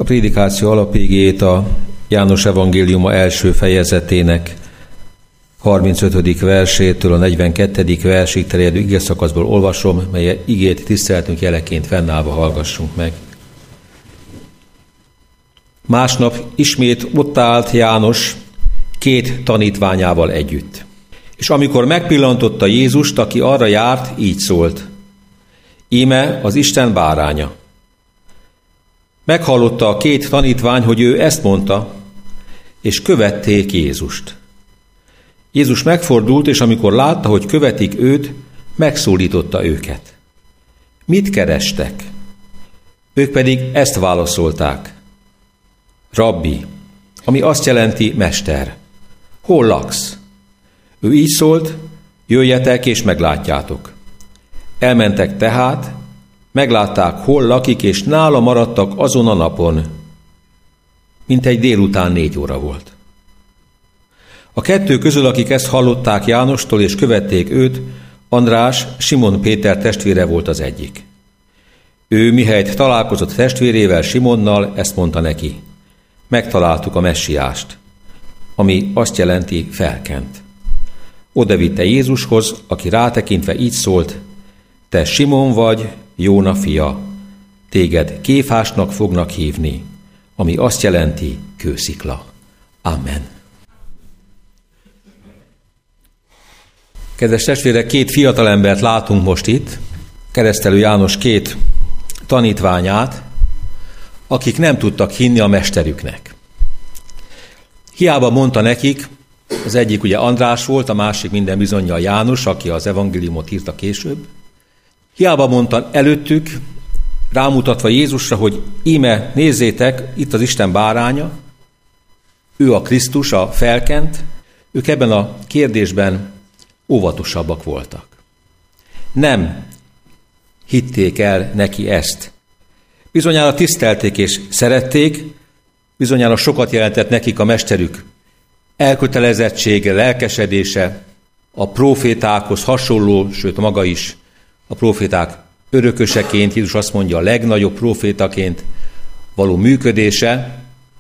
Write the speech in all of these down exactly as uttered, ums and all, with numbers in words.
A prédikáció alapigéjét a János evangéliuma első fejezetének harmincötödik versétől a negyvenkettedik versig terjedő igeszakaszból olvasom, mely igét tiszteletünk jeleként fennállva hallgassunk meg. Másnap ismét ott állt János két tanítványával együtt. És amikor megpillantotta Jézust, aki arra járt, így szólt: Íme az Isten báránya. Meghallotta a két tanítvány, hogy ő ezt mondta, és követték Jézust. Jézus megfordult, és amikor látta, hogy követik őt, megszólította őket. Mit kerestek? Ők pedig ezt válaszolták: Rabbi, ami azt jelenti mester. Hol laksz? Ő így szólt: jöjjetek és meglátjátok. Elmentek tehát, meglátták, hol lakik, és nála maradtak azon a napon. Mintegy délután négy óra volt. A kettő közül, akik ezt hallották Jánostól és követték őt, András, Simon Péter testvére volt az egyik. Ő mihelyt találkozott testvérével, Simonnal, ezt mondta neki: megtaláltuk a messiást, ami azt jelenti felkent. Oda vitte Jézushoz, aki rátekintve így szólt: te Simon vagy, Jóna fia, téged Kéfásnak fognak hívni, ami azt jelenti kőszikla. Amen. Kedves testvérek, két fiatalembert látunk most itt, Keresztelő János két tanítványát, akik nem tudtak hinni a mesterüknek. Hiába mondta nekik, az egyik ugye András volt, a másik minden bizonnyal János, aki az evangéliumot írta később. Hiába mondta előttük, rámutatva Jézusra, hogy íme, nézzétek, itt az Isten báránya, ő a Krisztus, a felkent, ők ebben a kérdésben óvatosabbak voltak. Nem hitték el neki ezt. Bizonyára tisztelték és szerették, bizonyára sokat jelentett nekik a mesterük elkötelezettsége, lelkesedése, a prófétákhoz hasonló, sőt maga is a próféták örököseként, Jézus azt mondja, a legnagyobb prófétaként való működése.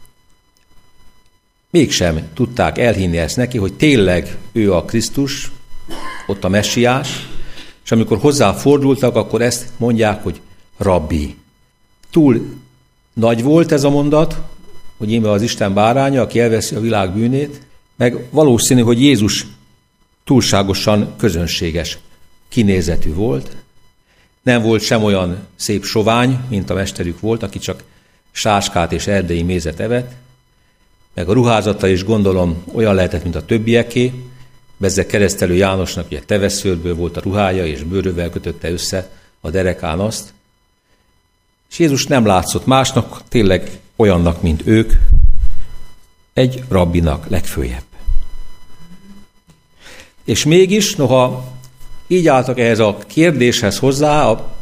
Mégsem tudták elhinni ezt neki, hogy tényleg ő a Krisztus, ott a messiás, és amikor hozzá fordultak, akkor ezt mondják, hogy rabbi. Túl nagy volt ez a mondat, hogy íme az Isten báránya, aki elveszi a világ bűnét, meg valószínű, hogy Jézus túlságosan közönséges kinézetű volt. Nem volt sem olyan szép sovány, mint a mesterük volt, aki csak sáskát és erdei mézet evett, meg a ruházata is gondolom olyan lehetett, mint a többieké. Bezzeg Keresztelő Jánosnak ugye teveszőrből volt a ruhája, és bőrövel kötötte össze a derekán azt. És Jézus nem látszott másnak, tényleg olyannak, mint ők, egy rabbinak legfőjebb. És mégis, noha így álltak ehhez a kérdéshez hozzá, a,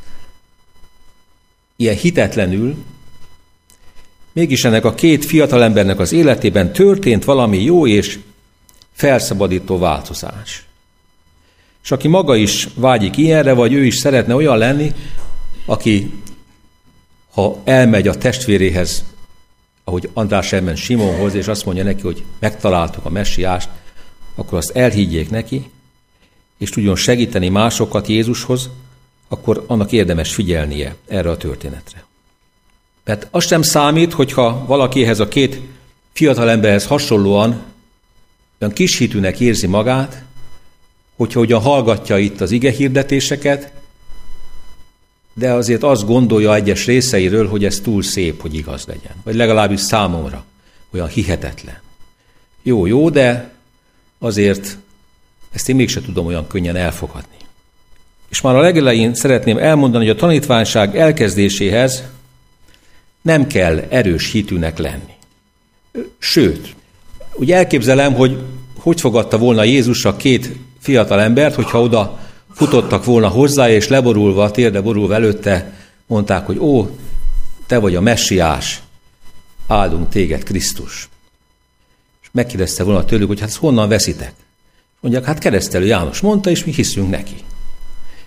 ilyen hitetlenül, mégis ennek a két fiatalembernek az életében történt valami jó és felszabadító változás. És aki maga is vágyik ilyenre, vagy ő is szeretne olyan lenni, aki, ha elmegy a testvéréhez, ahogy András elment Simonhoz, és azt mondja neki, hogy megtaláltuk a messiást, akkor azt elhiggyék neki, és tudjon segíteni másokat Jézushoz, akkor annak érdemes figyelnie erre a történetre. Mert az sem számít, hogyha valakihez a két fiatalemberhez hasonlóan olyan kis hitűnek érzi magát, hogyha ugyan hallgatja itt az igehirdetéseket, de azért azt gondolja egyes részeiről, hogy ez túl szép, hogy igaz legyen. Vagy legalábbis számomra olyan hihetetlen. Jó, jó, de azért ezt én mégse tudom olyan könnyen elfogadni. És már a legelején szeretném elmondani, hogy a tanítványság elkezdéséhez nem kell erős hitűnek lenni. Sőt, úgy elképzelem, hogy hogy fogadta volna Jézus a két fiatal embert, hogyha oda futottak volna hozzá, és leborulva, térdre borulva előtte mondták, hogy ó, te vagy a messiás, áldunk téged, Krisztus. És megkérdezte volna tőlük, hogy hát honnan veszitek? Mondják, hát Keresztelő János mondta, és mi hiszünk neki.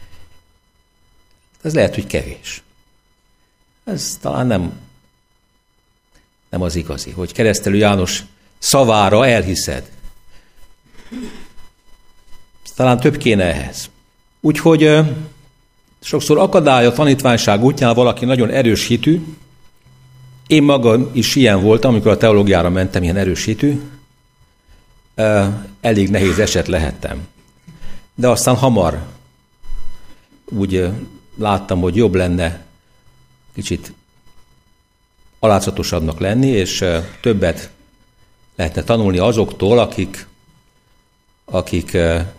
Ez lehet, hogy kevés. Ez talán nem nem az igazi, hogy Keresztelő János szavára elhiszed. Talán több kéne ehhez. Úgyhogy sokszor akadály a tanítványság útján valaki nagyon erős hitű. Én magam is ilyen voltam, amikor a teológiára mentem, ilyen erős hitű. Elég nehéz eset lehettem. De aztán hamar úgy láttam, hogy jobb lenne kicsit alázatosabbnak lenni, és többet lehetne tanulni azoktól, akik, akik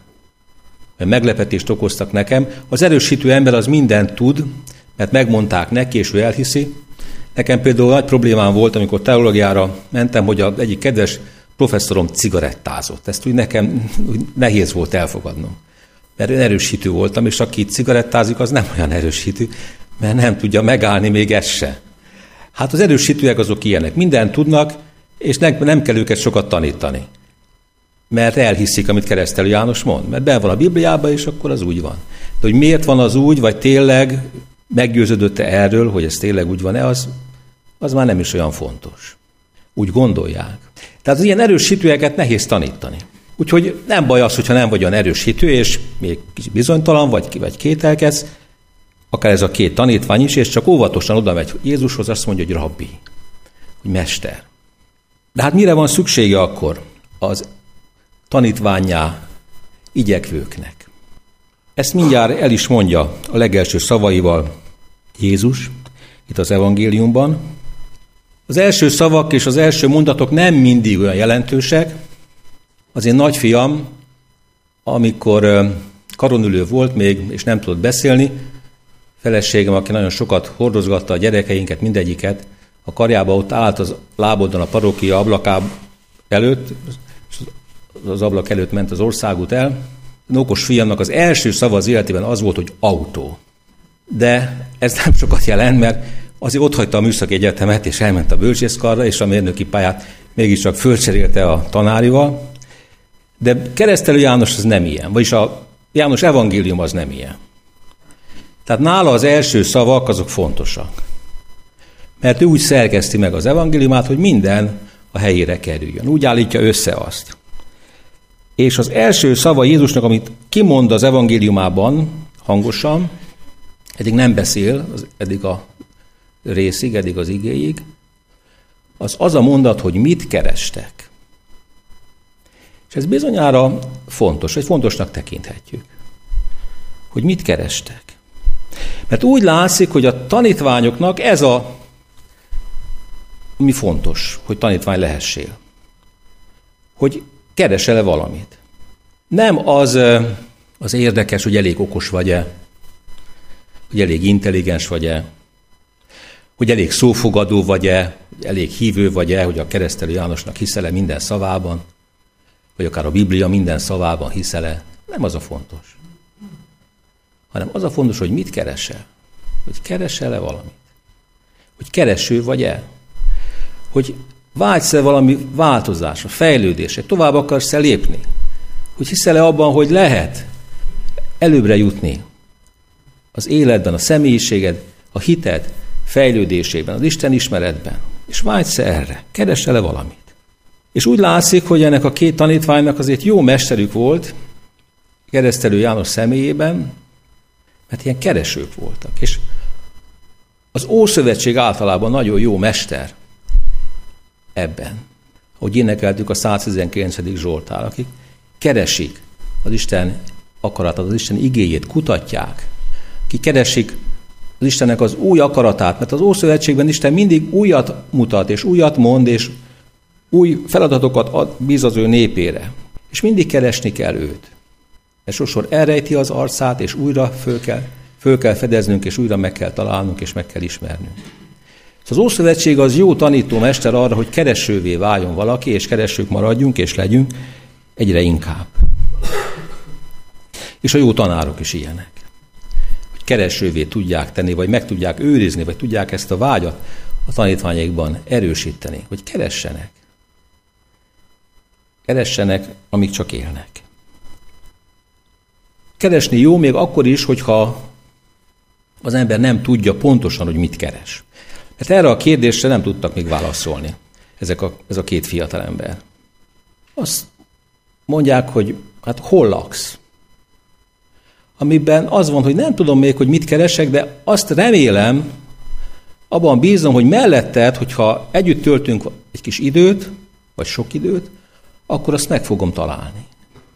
meglepetést okoztak nekem. Az erős hitű ember az mindent tud, mert megmondták neki, és ő elhiszi. Nekem például nagy problémám volt, amikor teológiára mentem, hogy az egyik kedves professzorom cigarettázott. Ezt úgy nekem úgy nehéz volt elfogadnom. Mert én erős hitű voltam, és aki cigarettázik, az nem olyan erős hitű, mert nem tudja megállni még ezt se. Hát az erős hitűek azok ilyenek. Mindent tudnak, és nem kell őket sokat tanítani. Mert elhiszik, amit Keresztelő János mond. Mert benn van a Bibliában, és akkor az úgy van. De hogy miért van az úgy, vagy tényleg meggyőződött-e erről, hogy ez tényleg úgy van-e, az, az már nem is olyan fontos. Úgy gondolják. Tehát az ilyen erős hitűeket nehéz tanítani. Úgyhogy nem baj az, hogyha nem vagy olyan erős hitű, és még bizonytalan, vagy, vagy kételkedsz, akár ez a két tanítvány is, és csak óvatosan oda megy Jézushoz, azt mondja, hogy rabbi, hogy mester. De hát mire van szüksége akkor az tanítvánnyá igyekvőknek? Ezt mindjárt el is mondja a legelső szavaival Jézus, itt az evangéliumban. Az első szavak és az első mondatok nem mindig olyan jelentősek. Az én nagyfiam, amikor karonülő volt még, és nem tudott beszélni, feleségem, aki nagyon sokat hordozgatta a gyerekeinket, mindegyiket, a karjába ott állt az lábodon a parókia ablakáb előtt, az ablak előtt ment az országút el. Az okos fiamnak az első szava az életében az volt, hogy autó. De ez nem sokat jelent, mert azért otthagyta a műszaki egyetemet, és elment a bölcsészkarra, és a mérnöki pályát mégiscsak fölcserélte a tanárival. De Keresztelő János az nem ilyen, vagyis a János evangélium az nem ilyen. Tehát nála az első szavak azok fontosak. Mert ő úgy szerkeszti meg az evangéliumát, hogy minden a helyére kerüljön. Úgy állítja össze azt. És az első szava Jézusnak, amit kimond az evangéliumában hangosan, eddig nem beszél, az, eddig a részig, eddig az igéig, az az a mondat, hogy mit kerestek. És ez bizonyára fontos, vagy fontosnak tekinthetjük. Hogy mit kerestek. Mert úgy látszik, hogy a tanítványoknak ez a, mi fontos, hogy tanítvány lehessél. Hogy keresel-e valamit. Nem az, az érdekes, hogy elég okos vagy-e, hogy elég intelligens vagy-e, hogy elég szófogadó vagy-e, hogy elég hívő vagy-e, hogy a Keresztelő Jánosnak hiszel-e minden szavában, vagy akár a Biblia minden szavában hiszel-e. Nem az a fontos. Hanem az a fontos, hogy mit keresel. Hogy keresel-e valamit. Hogy kereső vagy-e. Hogy vágysz-e valami változásra, fejlődésre, tovább akarsz-e lépni. Hogy hiszel-e abban, hogy lehet előbbre jutni az életben, a személyiséged, a hited fejlődésében, az Isten ismeretben. És vágysz-e erre? Keresel-e valamit? És úgy látszik, hogy ennek a két tanítványnak azért jó mesterük volt, Keresztelő János személyében, mert ilyen keresők voltak. És az Ószövetség általában nagyon jó mester ebben. Ahogy énekeltük a száztizenkilencedik Zsoltár, akik keresik az Isten akaratát, az Isten igéjét, kutatják, akik keresik az Istennek az új akaratát, mert az Ószövetségben Isten mindig újat mutat, és újat mond, és új feladatokat ad, bíz az ő népére. És mindig keresni kell őt. És sokszor elrejti az arcát, és újra föl kell, föl kell fedeznünk, és újra meg kell találnunk, és meg kell ismernünk. Az Ószövetség az jó tanítómester arra, hogy keresővé váljon valaki, és keresők maradjunk, és legyünk egyre inkább. És a jó tanárok is ilyenek. Hogy keresővé tudják tenni, vagy meg tudják őrizni, vagy tudják ezt a vágyat a tanítványaikban erősíteni, hogy keressenek. Keressenek, amíg csak élnek. Keresni jó még akkor is, hogyha az ember nem tudja pontosan, hogy mit keres. Mert erre a kérdésre nem tudtak még válaszolni ezek a, ez a két fiatalember. Azt mondják, hogy hát hol laksz? Amiben az van, hogy nem tudom még, hogy mit keresek, de azt remélem, abban bízom, hogy melletted, hogyha együtt töltünk egy kis időt, vagy sok időt, akkor azt meg fogom találni.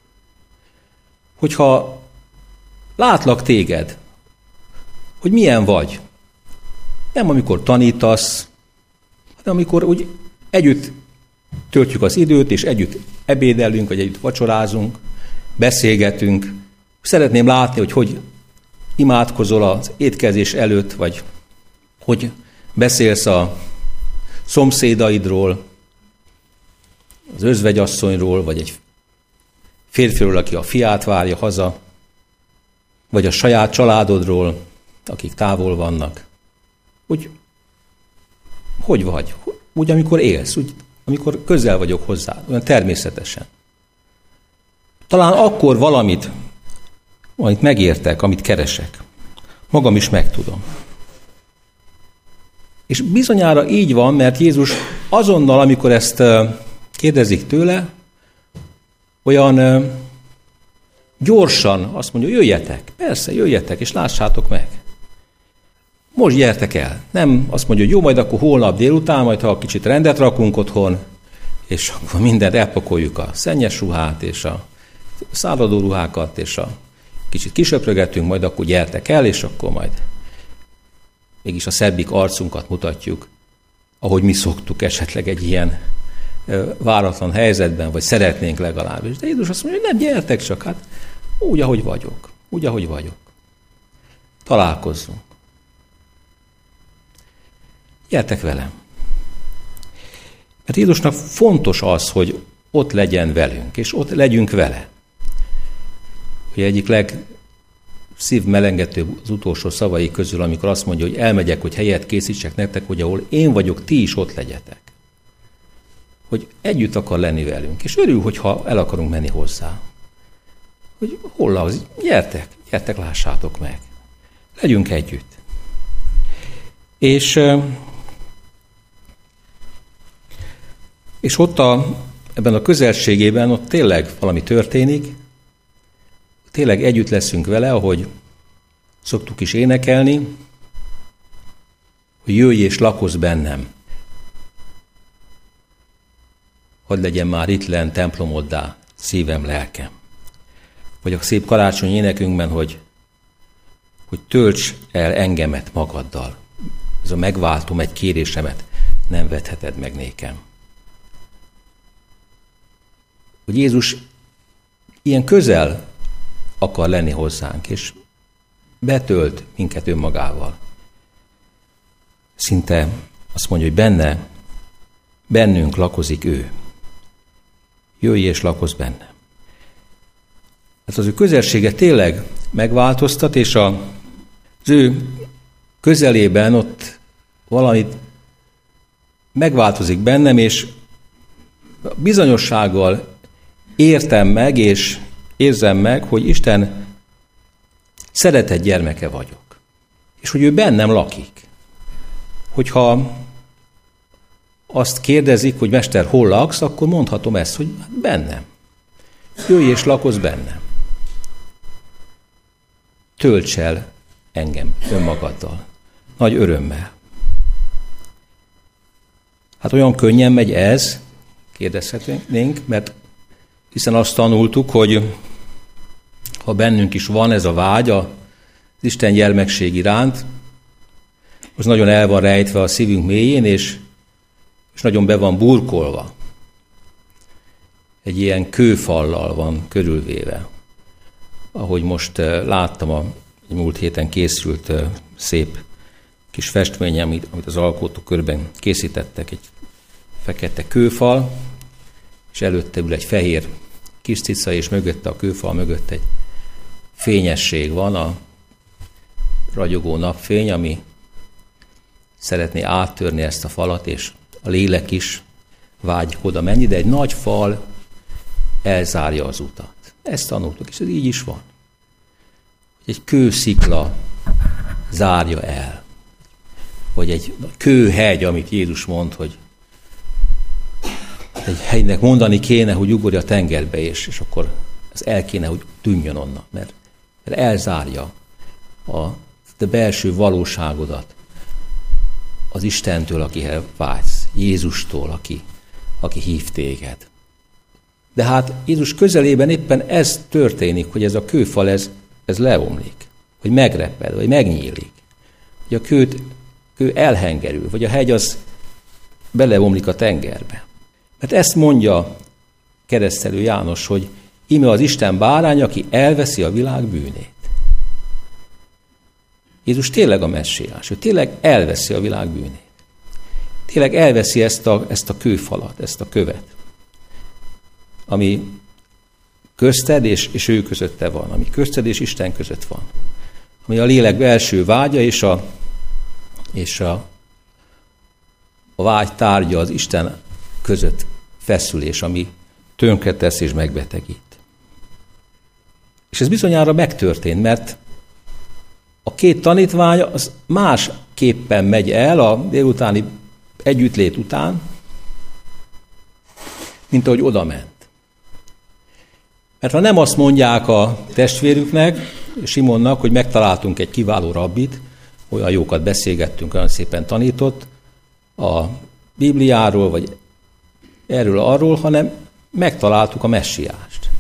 Hogyha látlak téged, hogy milyen vagy, nem amikor tanítasz, hanem amikor úgy együtt töltjük az időt, és együtt ebédelünk, vagy együtt vacsorázunk, beszélgetünk. Szeretném látni, hogy hogy imádkozol az étkezés előtt, vagy hogy beszélsz a szomszédaidról, az özvegyasszonyról, vagy egy férfiról, aki a fiát várja haza, vagy a saját családodról, akik távol vannak. Úgy, hogy vagy? Úgy, amikor élsz, úgy, amikor közel vagyok hozzá, olyan természetesen. Talán akkor valamit, amit megértek, amit keresek. Magam is megtudom. És bizonyára így van, mert Jézus azonnal, amikor ezt kérdezik tőle, olyan gyorsan azt mondja, jöjjetek, persze, jöjjetek, és lássátok meg. Most gyertek el. Nem azt mondja, hogy jó, majd akkor holnap délután, majd ha kicsit rendet rakunk otthon, és akkor mindent elpakoljuk, a szennyes ruhát, és a száradó ruhákat, és a kicsit kisöprögetünk, majd akkor gyertek el, és akkor majd mégis a szebbik arcunkat mutatjuk, ahogy mi szoktuk esetleg egy ilyen váratlan helyzetben, vagy szeretnénk legalábbis. De Jézus azt mondja, hogy nem, gyertek csak, hát úgy, ahogy vagyok. Úgy, ahogy vagyok. Találkozzunk. Gyertek velem. Mert Jézusnak fontos az, hogy ott legyen velünk, és ott legyünk vele. Hogy egyik legszívmelengetőbb az utolsó szavai közül, amikor azt mondja, hogy elmegyek, hogy helyet készítsek nektek, hogy ahol én vagyok, ti is ott legyetek. Hogy együtt akar lenni velünk, és örül, hogyha el akarunk menni hozzá. Hogy hol az? Gyertek, gyertek, lássátok meg. Legyünk együtt. És, és ott a, ebben a közelségében ott tényleg valami történik, tényleg együtt leszünk vele, ahogy szoktuk is énekelni, hogy jöjj és lakozz bennem. Hadd legyen már itt lenn templomoddá szívem, lelkem. Vagy a szép karácsony énekünkben, hogy, hogy tölts el engemet magaddal. Ez a megváltom egy kérésemet, nem vetheted meg nékem. Hogy Jézus ilyen közel akar lenni hozzánk, és betölt minket önmagával. Szinte azt mondja, hogy benne, bennünk lakozik ő. Jöjj és lakozz bennem. Hát az ő közelsége tényleg megváltoztat, és a, az ő közelében ott valamit megváltozik bennem, és bizonyossággal értem meg, és érzem meg, hogy Isten szeretett gyermeke vagyok. És hogy ő bennem lakik. Hogyha azt kérdezik, hogy mester, hol laksz, akkor mondhatom ezt, hogy bennem. Jöjj és lakozz bennem. Tölts el engem önmagaddal. Nagy örömmel. Hát olyan könnyen megy ez, kérdezhetnénk, mert hiszen azt tanultuk, hogy ha bennünk is van ez a vágy az Isten gyermekség iránt, az nagyon el van rejtve a szívünk mélyén, és, és nagyon be van burkolva. Egy ilyen kőfallal van körülvéve. Ahogy most láttam, a múlt héten készült szép kis festmény, amit, amit az alkotókörben készítettek, egy fekete kőfal, és előtte ül egy fehér kis cica, és mögötte a kőfal mögött egy fényesség van, a ragyogó napfény, ami szeretné áttörni ezt a falat, és a lélek is vágyik oda menni, de egy nagy fal elzárja az utat. Ezt tanultuk, és ez így is van. Egy kőszikla zárja el. Vagy egy kőhegy, amit Jézus mond, hogy egy helynek mondani kéne, hogy ugorj a tengerbe, és, és akkor ez el kéne, hogy tűnjön onnan, mert, mert elzárja a te belső valóságodat az Istentől, akihez vágysz, Jézustól, aki, aki hív téged. De hát Jézus közelében éppen ez történik, hogy ez a kőfal, ez, ez leomlik, vagy megreped, vagy megnyílik, hogy a kőt, kő elhengerül, vagy a hegy az beleomlik a tengerbe. Mert ezt mondja keresztelő János, hogy íme az Isten bárány, aki elveszi a világ bűnét. Jézus tényleg a messiás, ő tényleg elveszi a világ bűnét. Tényleg elveszi ezt a, ezt a kőfalat, ezt a követ, ami közted és, és ő közötte van, ami közted és Isten között van. Ami a lélek belső vágya és a, és a, a vágy tárgya az Isten között feszülés, ami tönkretesz és megbetegít. És ez bizonyára megtörtént, mert a két tanítvány az másképpen megy el a délutáni együttlét után, mint ahogy oda ment. Mert ha nem azt mondják a testvérüknek, Simonnak, hogy megtaláltunk egy kiváló rabbit, olyan jókat beszélgettünk, olyan szépen tanított a Bibliáról, vagy erről arról, hanem megtaláltuk a messiást.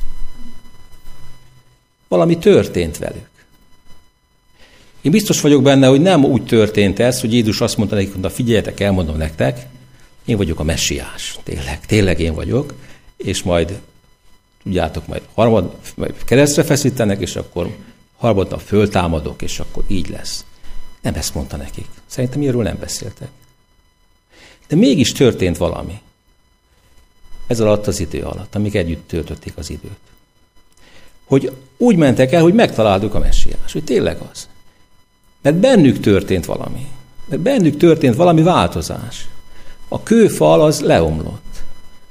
Valami történt velük. Én biztos vagyok benne, hogy nem úgy történt ez, hogy Jézus azt mondta nekik, hogy figyeljetek, elmondom nektek, én vagyok a messiás, tényleg, tényleg én vagyok, és majd, tudjátok, majd harmad, majd keresztre feszítenek, és akkor harmadnap föltámadok, és akkor így lesz. Nem ezt mondta nekik. Szerintem ilyenről nem beszéltek. De mégis történt valami. Ez alatt az idő alatt, amíg együtt töltötték az időt. Hogy úgy mentek el, hogy megtaláltuk a messiás, hogy tényleg az. Mert bennük történt valami. Mert bennük történt valami változás. A kőfal az leomlott.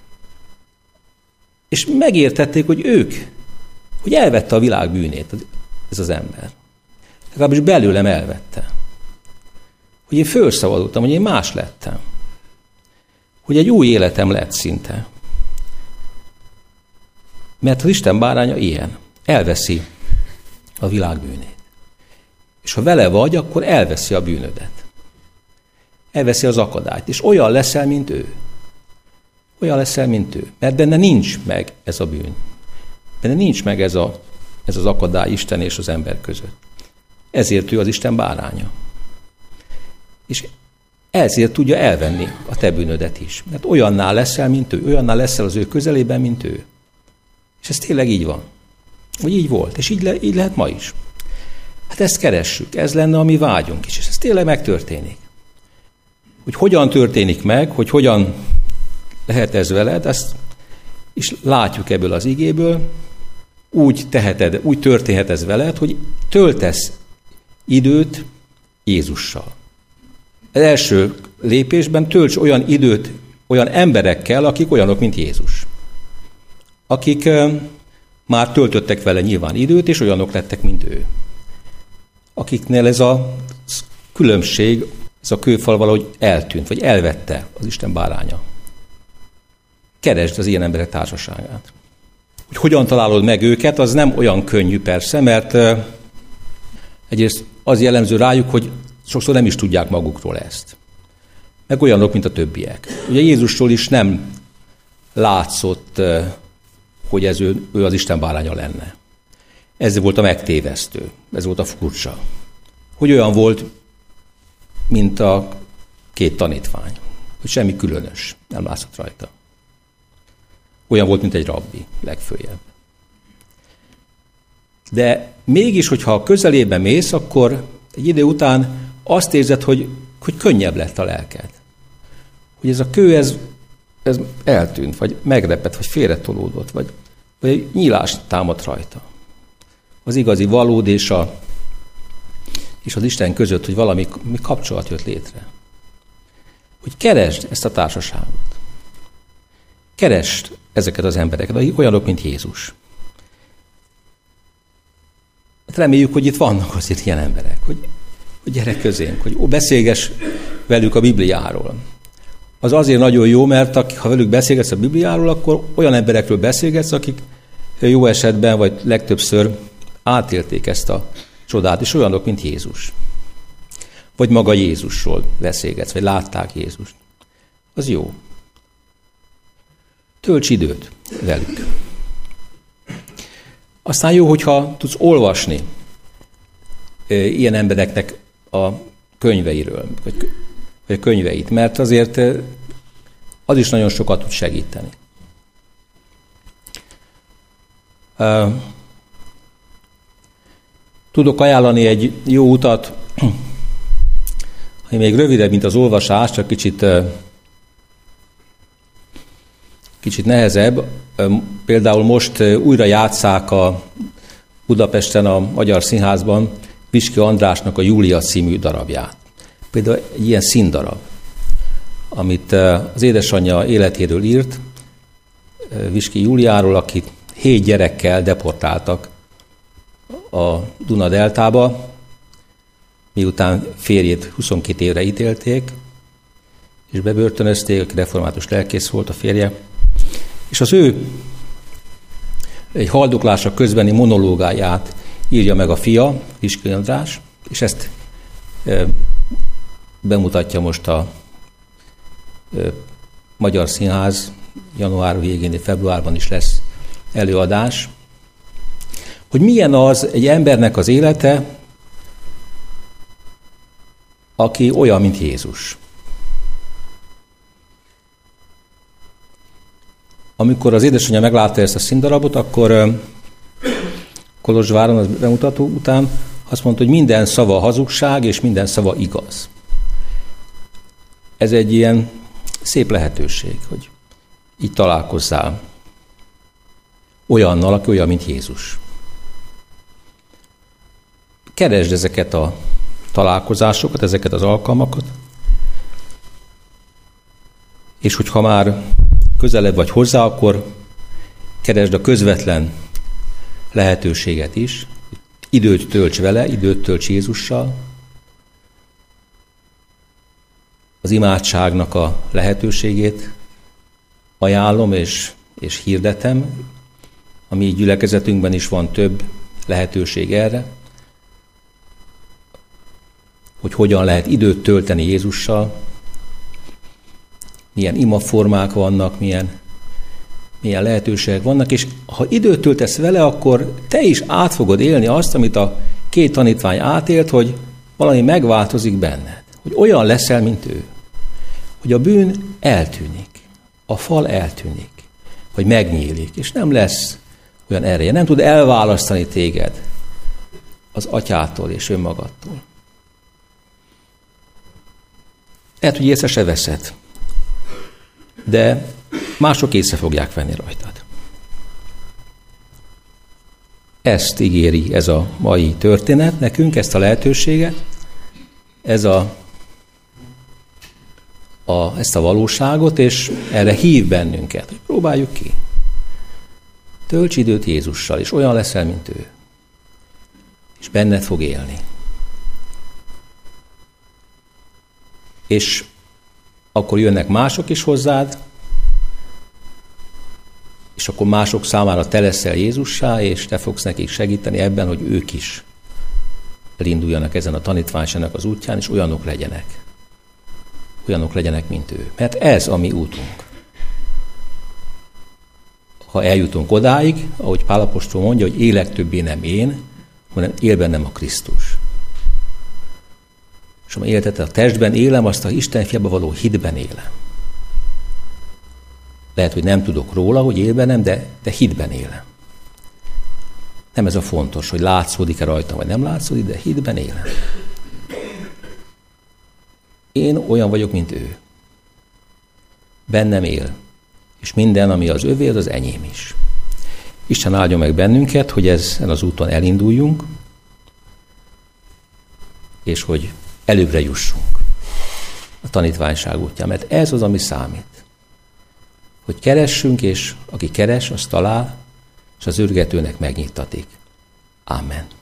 És megértették, hogy ők, hogy elvette a világ bűnét ez az ember. Legalábbis belőlem elvette. Hogy én fölszabadultam, hogy én más lettem. Hogy egy új életem lett szinte. Mert az Isten báránya ilyen. Elveszi a világ bűnét. És ha vele vagy, akkor elveszi a bűnödet. Elveszi az akadályt. És olyan leszel, mint ő. Olyan leszel, mint ő. Mert benne nincs meg ez a bűn. Benne nincs meg ez, a, ez az akadály Isten és az ember között. Ezért ő az Isten báránya. És ezért tudja elvenni a te bűnödet is. Mert olyanná leszel, mint ő. Olyanná leszel az ő közelében, mint ő. És ez tényleg így van. Vagy így volt. És így, le, így lehet ma is. Hát ezt keressük. Ez lenne a mi vágyunk is. És ez tényleg megtörténik. Hogy hogyan történik meg, hogy hogyan lehet ez veled, ezt is látjuk ebből az igéből. Úgy teheted, úgy történhet ez veled, hogy töltesz időt Jézussal. Az első lépésben tölts olyan időt olyan emberekkel, akik olyanok, mint Jézus. Akik uh, már töltöttek vele nyilván időt, és olyanok lettek, mint ő. Akiknél ez a különbség, ez a kőfal valahogy eltűnt, vagy elvette az Isten báránya. Keresd az ilyen emberek társaságát. Hogy hogyan találod meg őket, az nem olyan könnyű persze, mert uh, egyrészt az jellemző rájuk, hogy sokszor nem is tudják magukról ezt. Meg olyanok, mint a többiek. Ugye Jézusról is nem látszott, uh, hogy ez ő, ő az Isten báránya lenne. Ez volt a megtévesztő, ez volt a furcsa. Hogy olyan volt, mint a két tanítvány. Hogy semmi különös, nem látszott rajta. Olyan volt, mint egy rabbi, legfőjebb. De mégis, hogyha a közelébe mész, akkor egy idő után azt érzed, hogy, hogy könnyebb lett a lelked. Hogy ez a kő, ez, ez eltűnt, vagy megrepett, vagy félretolódott, vagy, vagy egy nyílás támadt rajta. Az igazi valód és, a, és az Isten között, hogy valami kapcsolat jött létre. Hogy keresd ezt a társaságot. Keresd ezeket az embereket, akik olyanok, mint Jézus. Hát reméljük, hogy itt vannak azért ilyen emberek, hogy, hogy gyere közénk, hogy ó, beszélgess velük a Bibliáról. az azért nagyon jó, mert ha velük beszélgetsz a Bibliáról, akkor olyan emberekről beszélgetsz, akik jó esetben, vagy legtöbbször átélték ezt a csodát, és olyanok, mint Jézus. Vagy maga Jézusról beszélgetsz, vagy látták Jézust. Az jó. Tölts időt velük. Aztán jó, hogyha tudsz olvasni ilyen embereknek a könyveiről, vagy a könyveit, mert azért az is nagyon sokat tud segíteni. Tudok ajánlani egy jó utat, ami még rövidebb, mint az olvasás, csak kicsit, kicsit nehezebb. Például most újra játsszák a Budapesten, a Magyar Színházban Viski Andrásnak a Júlia című darabját. Például egy ilyen színdarab, amit az édesanyja életéről írt, Viski Júliáról, akit hét gyerekkel deportáltak a Duna-deltába, miután férjét huszonkét évre ítélték, és bebörtönözték, aki református lelkész volt a férje, és az ő egy haldoklása közbeni monológáját írja meg a fia, Viski András, és ezt e, bemutatja most a e, Magyar Színház, január végén, februárban is lesz előadás, hogy milyen az egy embernek az élete, aki olyan, mint Jézus. Amikor az édesanyja meglátta ezt a színdarabot, akkor Kolozsváron az bemutató után azt mondta, hogy minden szava hazugság, és minden szava igaz. Ez egy ilyen szép lehetőség, hogy így találkozzál olyannal, aki olyan, mint Jézus. Keresd ezeket a találkozásokat, ezeket az alkalmakat, és hogyha már közelebb vagy hozzá, akkor keresd a közvetlen lehetőséget is, időt tölts vele, időt tölts Jézussal, az imádságnak a lehetőségét ajánlom és, és hirdetem. A mi gyülekezetünkben is van több lehetőség erre, hogy hogyan lehet időt tölteni Jézussal, milyen imaformák vannak, milyen, milyen lehetőségek vannak, és ha időt töltesz vele, akkor te is át fogod élni azt, amit a két tanítvány átélt, hogy valami megváltozik benned, hogy olyan leszel, mint ő, hogy a bűn eltűnik, a fal eltűnik, hogy megnyílik, és nem lesz olyan ereje, nem tud elválasztani téged az atyától és önmagadtól. Lehet, hogy észre se veszed, de mások észre fogják venni rajtad. Ezt ígéri ez a mai történet nekünk, ezt a lehetőséget, ez a, a, ezt a valóságot, és erre hív bennünket, hogy próbáljuk ki. Tölts időt Jézussal, és olyan leszel, mint ő. És benned fog élni. És akkor jönnek mások is hozzád, és akkor mások számára te leszel Jézussá, és te fogsz nekik segíteni ebben, hogy ők is elinduljanak ezen a tanítványságnak az útján, és olyanok legyenek. Olyanok legyenek, mint ő. Mert ez a mi útunk. Ha eljutunk odáig, ahogy Pál apostol mondja, hogy élek többé nem én, hanem él bennem a Krisztus. És ha életet a testben élem, azt a Isten fiába való hitben élem. Lehet, hogy nem tudok róla, hogy él bennem, de, de hitben élem. Nem ez a fontos, hogy látszódik-e rajtam, vagy nem látszódik, de hitben élem. Én olyan vagyok, mint ő. Bennem él. És minden, ami az övé, az az enyém is. Isten áldjon meg bennünket, hogy ezen az úton elinduljunk, és hogy előbbre jussunk a tanítványság útján, mert ez az, ami számít. Hogy keressünk, és aki keres, az talál, és az ürgetőnek megnyittatik. Amen.